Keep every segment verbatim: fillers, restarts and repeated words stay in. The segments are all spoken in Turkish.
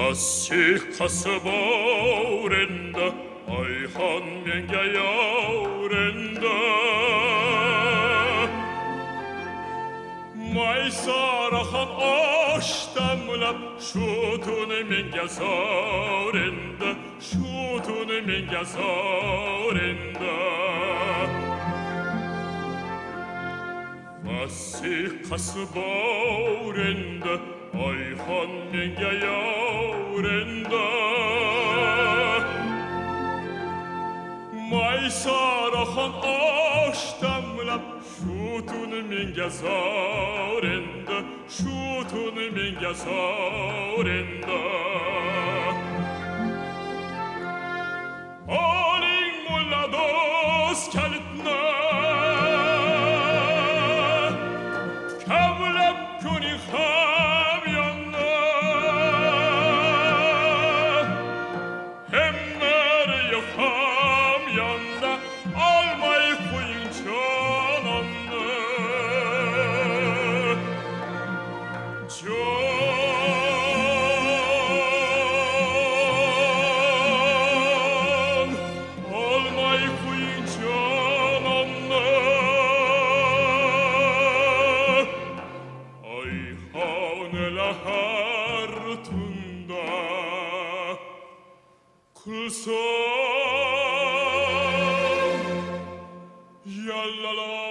Masikası bağrında, ayhan menge yavrında. Maysarahan aştamlap, şutun menge sarında, şutun menge sarında. Masikası bağrında, ayhan menge yavrında. Maysarahan aştamlap, şutun menge sarında, şutun menge sarında. Aling mulla dost kalitna, kavlab kuni ham yanna. Hemmer yok ham yanda, almay koyun cananı. Can, almay koyun cananı. Ayhan tunda kulsam yallala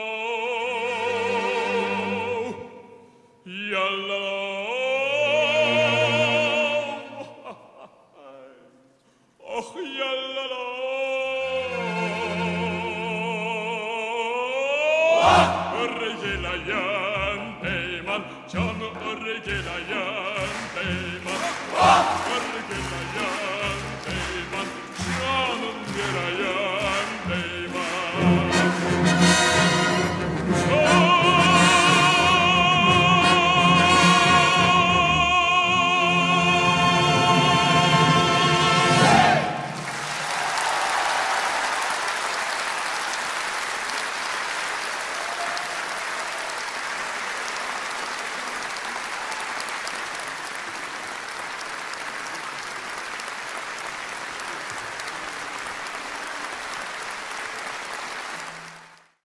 yallala. Ah yallala. Örgelayan peyman, canı örgelayan peyman. Örgelayan peyman, canım bir ayan.